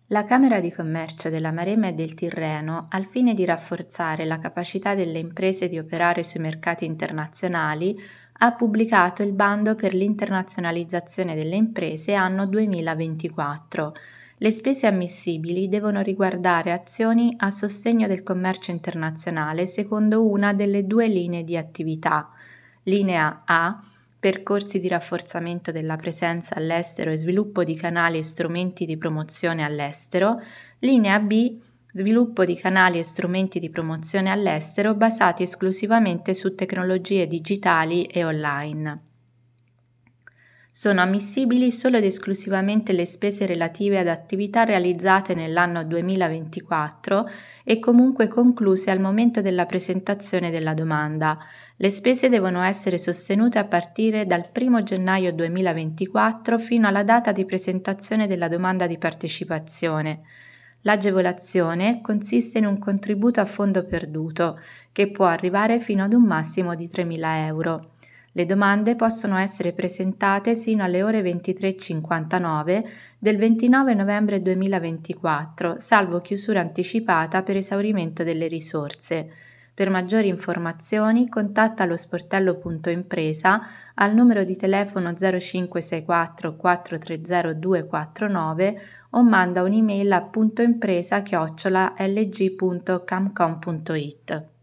La Camera di Commercio della Maremma e del Tirreno, al fine di rafforzare la capacità delle imprese di operare sui mercati internazionali, ha pubblicato il bando per l'internazionalizzazione delle imprese anno 2024. Le spese ammissibili devono riguardare azioni a sostegno del commercio internazionale secondo una delle due linee di attività. Linea A: percorsi di rafforzamento della presenza all'estero e sviluppo di canali e strumenti di promozione all'estero. Linea B: sviluppo di canali e strumenti di promozione all'estero basati esclusivamente su tecnologie digitali e online. Sono ammissibili solo ed esclusivamente le spese relative ad attività realizzate nell'anno 2024 e comunque concluse al momento della presentazione della domanda. Le spese devono essere sostenute a partire dal 1 gennaio 2024 fino alla data di presentazione della domanda di partecipazione. L'agevolazione consiste in un contributo a fondo perduto, che può arrivare fino ad un massimo di 3.000 euro. Le domande possono essere presentate sino alle ore 23:59 del 29 novembre 2024, salvo chiusura anticipata per esaurimento delle risorse. Per maggiori informazioni contatta lo sportello.impresa al numero di telefono 0564 430 249 o manda un'email a puntoimpresa@lg.camcom.it.